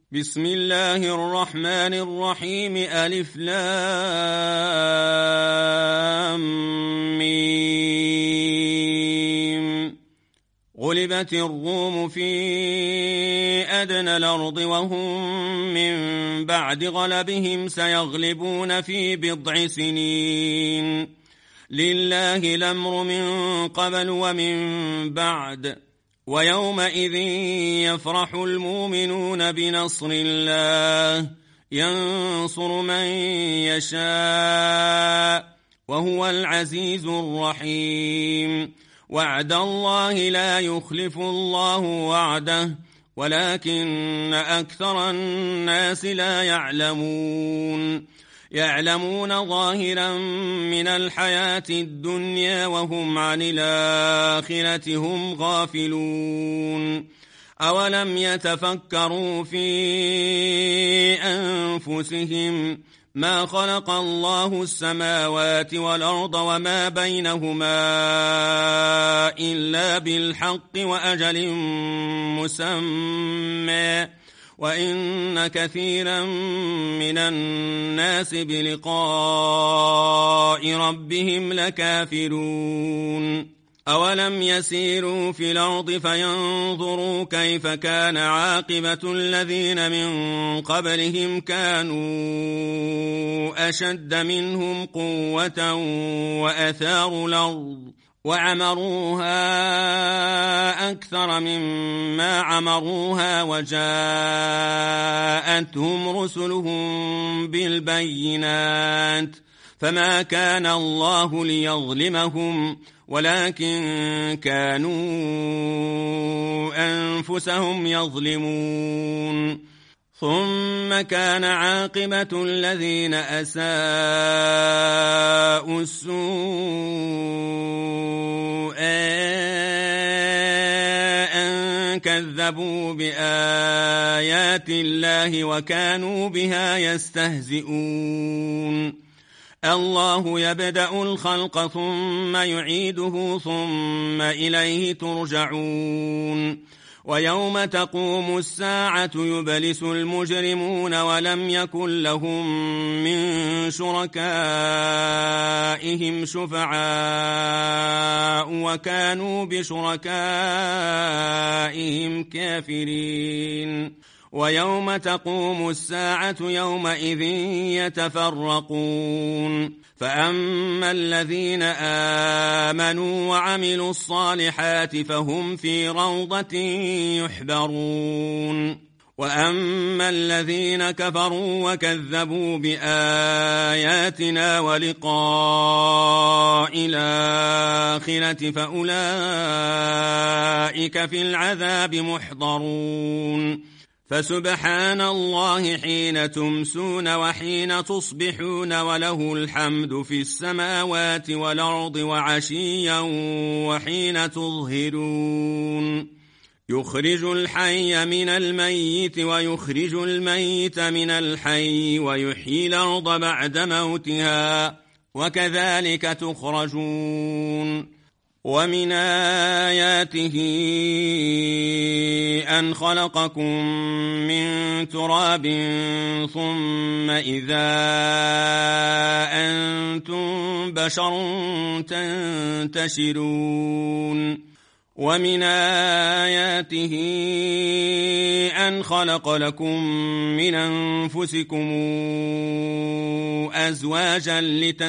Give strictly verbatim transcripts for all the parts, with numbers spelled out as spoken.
بسم الله الرحمن الرحيم ألف لام ميم. غلبت الروم في أدنى الأرض وهم من بعد غلبهم سيغلبون في بضع سنين. لله الأمر من قبل ومن بعد ويومئذ يفرح المؤمنون بنصر الله ينصر من يشاء وهو العزيز الرحيم. وعد الله لا يخلف الله وعده ولكن أكثر الناس لا يعلمون. يعلمون ظاهرا من الحياة الدنيا وهم عن الآخرة هم غافلون. أولم يتفكروا في أنفسهم ما خلق الله السماوات والأرض وما بينهما إلا بالحق وأجل مسمى وإن كثيرا من الناس بلقاء ربهم لكافرون. أولم يسيروا في الأرض فينظروا كيف كان عاقبة الذين من قبلهم كانوا أشد منهم قوة وأثاروا الأرض وعمروها أكثر مما عمروها وجاءتهم رسلهم بالبينات فما كان الله ليظلمهم ولكن كانوا أنفسهم يظلمون. ثم كان عاقبة الذين أساءوا السوء أن كذبوا بآيات الله وكانوا بها يستهزئون. الله يبدأ الخلق ثم يعيده ثم إليه ترجعون. ويوم تقوم الساعة يبلس المجرمون ولم يكن لهم من شركائهم شفعاء وكانوا بشركائهم كافرين. ويوم تقوم الساعة يومئذ يتفرقون فأما الذين آمنوا وعملوا الصالحات فهم في روضة يحبرون. وأما الذين كفروا وكذبوا بآياتنا ولقاء الآخرة فأولئك في العذاب محضرون. فسبحان الله حين تمسون وحين تصبحون وله الحمد في السماوات والأرض وعشيا وحين تظهرون. يخرج الحي من الميت ويخرج الميت من الحي ويحيي الأرض بعد موتها وكذلك تخرجون. ومن آياته أن خلقكم من تراب ثم إذا أنتم بشر تنتشرون. ومن آياته أن خلق لكم من أنفسكم أزواجا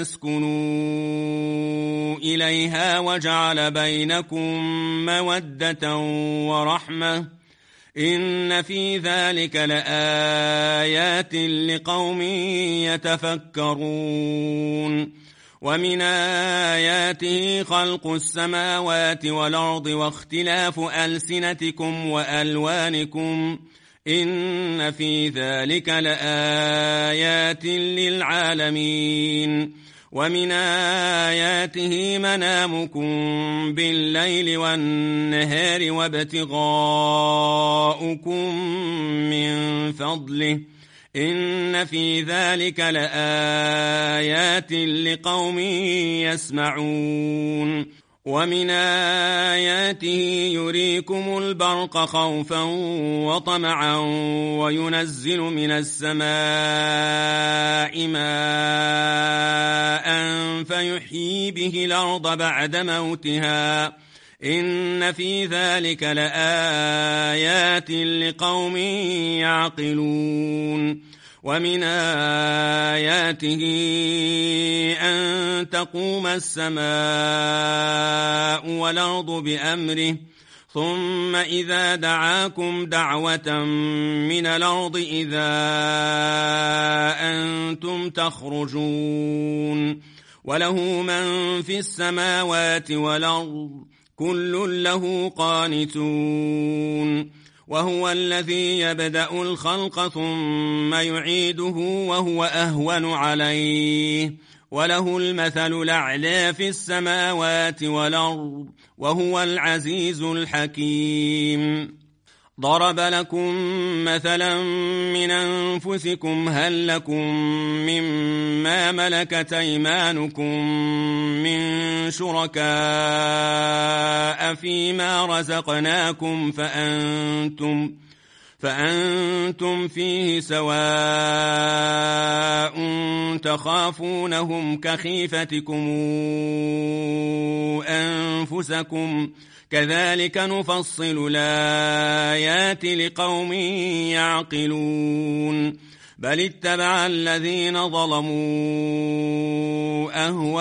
لتسكنوا إليها وجعل بينكم مودة ورحمة إن في ذلك لآيات لقوم يتفكرون. ومن آياته خلق السماوات والأرض واختلاف ألسنتكم وألوانكم إن في ذلك لآيات للعالمين. ومن آياته منامكم بالليل والنهار وابتغاؤكم من فضله إن في ذلك لآيات لقوم يسمعون. ومن آياته يريكم البرق خوفا وطمعا وينزل من السماء ماء فيحيي به الأرض بعد موتها إن في ذلك لآيات لقوم يعقلون ومن آياته أن تقوم السماء والأرض بأمره ثم إذا دعاكم دعوة من الأرض إذا أنتم تخرجون وله من في السماوات والأرض كل له قانتون وهو الذي يبدأ الخلق ثم يعيده وهو أهون عليه وله المثل الأعلى في السماوات والأرض وهو العزيز الحكيم ضرب لكم مثلا من أنفسكم هل لكم مما ملكت أيمانكم من شركاء فيما رزقناكم فأنتم فأنتم فيه سواء تخافونهم كخيفتكم أنفسكم كذلك نفصل الآيات لقوم يعقلون بل اتبع الذين ظلموا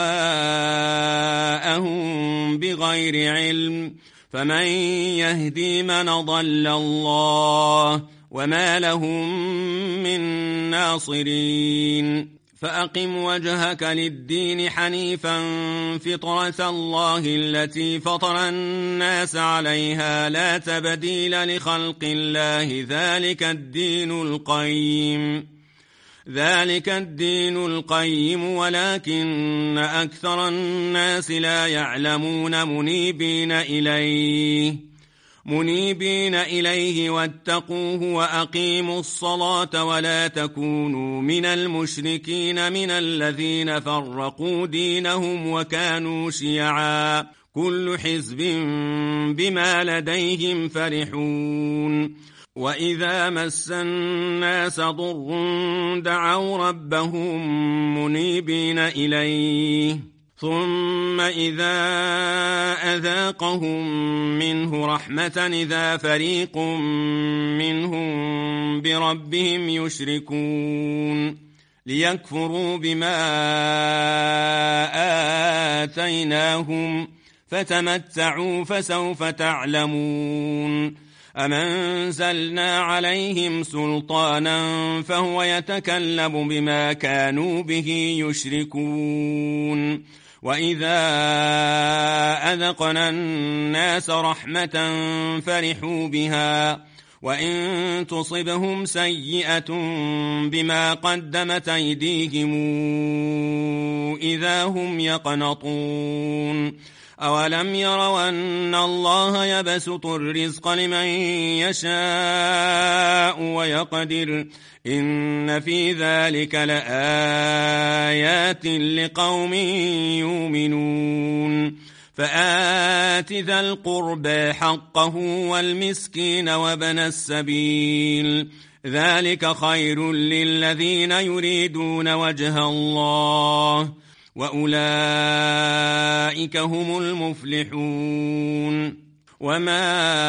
أهواءهم بغير علم فمن يهدي من ضل الله وما لهم من ناصرين فأقم وجهك للدين حنيفا فطرة الله التي فطر الناس عليها لا تبديل لخلق الله ذلك الدين القيم ذلك الدين القيم ولكن أكثر الناس لا يعلمون منيبين إليه منيبين إليه واتقوه وأقيموا الصلاة ولا تكونوا من المشركين من الذين فرقوا دينهم وكانوا شيعا كل حزب بما لديهم فرحون وإذا مس الناس ضر دعوا ربهم منيبين إليه ثم إذا أذاقهم منه رحمة إذا فريق منهم بربهم يشركون ليكفروا بما آتيناهم فتمتعوا فسوف تعلمون أم أنزلنا عليهم سلطانا فهو يتكلم بما كانوا به يشركون وإذا أذقنا الناس رحمة فرحوا بها وإن تصبهم سيئة بما قدمت أيديهم إذا هم يقنطون أولم يروا أن الله يبسط الرزق لمن يشاء ويقدر إن في ذلك لآيات لقوم يؤمنون فآت ذا القربى حقه والمسكين وابن السبيل ذلك خير للذين يريدون وجه الله وأولئك هم المفلحون وما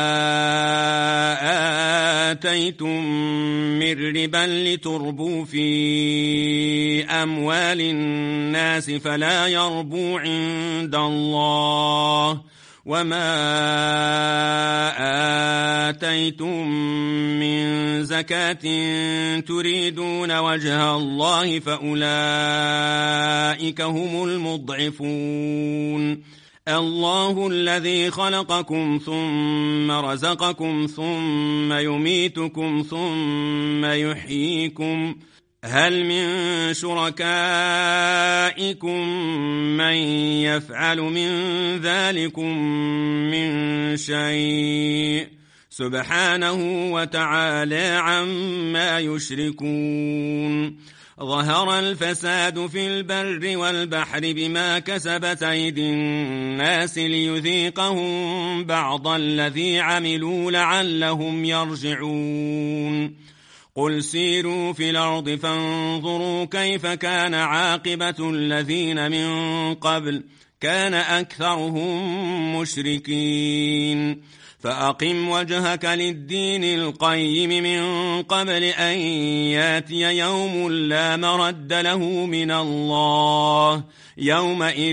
آتيتم من ربا لتربوا في أموال الناس فلا يربو عند الله وما آتيتم من زكاة تريدون وجه الله فأولئك هم المضعفون الله الذي خلقكم ثم رزقكم ثم يميتكم ثم يحييكم هل من شركائكم من يفعل من ذلكم من شيء سبحانه وتعالى عما يشركون ظهر الفساد في البر والبحر بما كسبت أيدي الناس ليذيقهم بعض الذي عملوا لعلهم يرجعون قل سيروا في الأرض فانظروا كيف كان عاقبة الذين من قبل كان أكثرهم مشركين فأقم وجهك للدين القيم من قبل أن ياتي يوم لا مرد له من الله يومئذ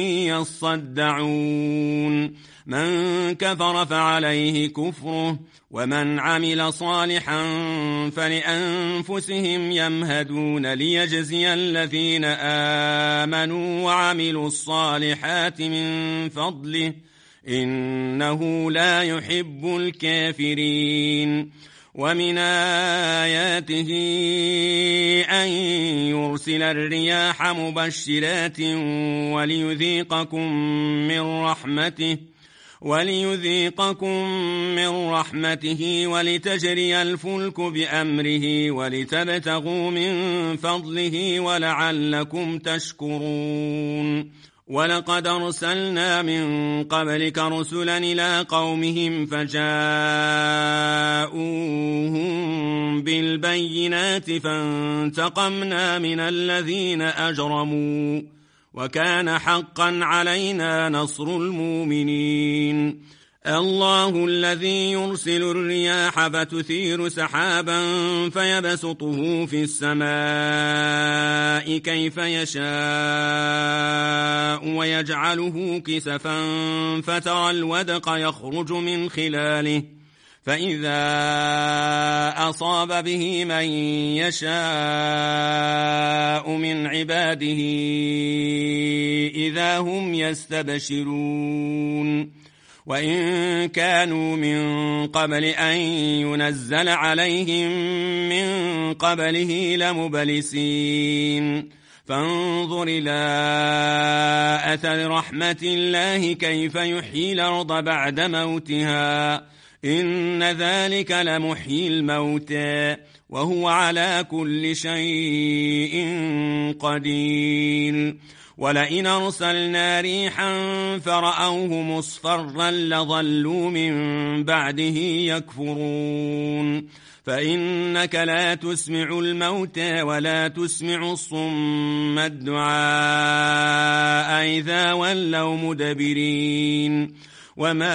يصدعون من كفر فعليه كفره ومن عمل صالحا فلأنفسهم يمهدون ليجزي الذين آمنوا وعملوا الصالحات من فضله إنه لا يحب الكافرين ومن آياته أن يرسل الرياح مبشرات وليذيقكم من رحمته وليذيقكم من رحمته ولتجري الفلك بأمره ولتبتغوا من فضله ولعلكم تشكرون ولقد أرسلنا من قبلك رسلا إلى قومهم فجاءوهم بالبينات فانتقمنا من الذين أجرموا وكان حقا علينا نصر المؤمنين الله الذي يرسل الرياح فتثير سحابا فيبسطه في السماء كيف يشاء ويجعله كسفا فترى الودق يخرج من خلاله فإذا أصاب به من يشاء من عباده إذا هم يستبشرون وإن كانوا من قبل أن ينزل عليهم من قبله لمبلسين فانظر إلى أثر رحمة الله كيف يحيي الأرض بعد موتها إن ذلك لمحيي الموتى وهو على كل شيء قدير ولئن أرسلنا ريحا فرأوه مصفرا لظلوا من بعده يكفرون فإنك لا تسمع الموتى ولا تسمع الصم الدعاء إذا ولوا مدبرين وما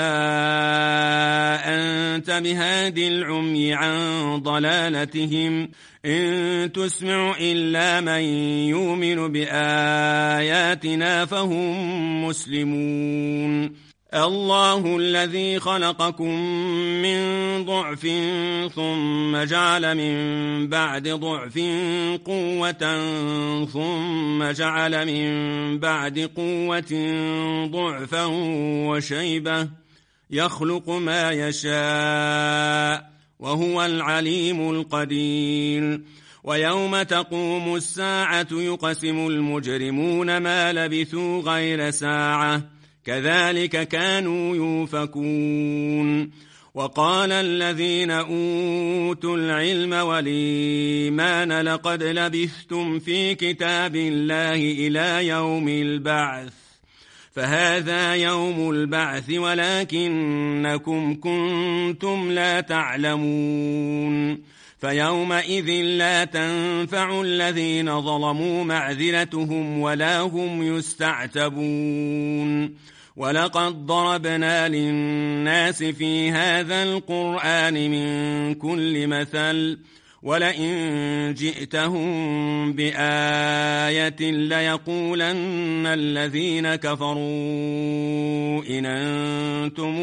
أنت بهاد العمي عن ضلالتهم إن تسمع إلا من يؤمن بآياتنا فهم مسلمون الله الذي خلقكم من ضعف ثم جعل من بعد ضعف قوة ثم جعل من بعد قوة ضعفا وشيبة يخلق ما يشاء وهو العليم القدير ويوم تقوم الساعة يقسم المجرمون ما لبثوا غير ساعة كذلك كانوا يوفكون وقال الذين أوتوا العلم والإيمان لقد لبثتم في كتاب الله إلى يوم البعث فهذا يوم البعث ولكنكم كنتم لا تعلمون فيومئذ لا تنفع الذين ظلموا معذرتهم ولا هم يستعتبون ولقد ضربنا للناس في هذا القرآن من كل مثل ولئن جئتهم بآية ليقولن الذين كفروا إن أنتم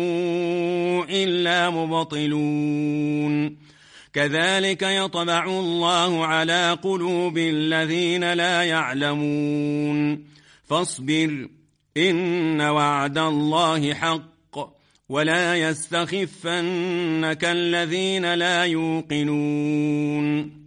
إلا مبطلون كذلك يطبع الله على قلوب الذين لا يعلمون فاصبر إن وعد الله حق ولا يستخفنك الذين لا يوقنون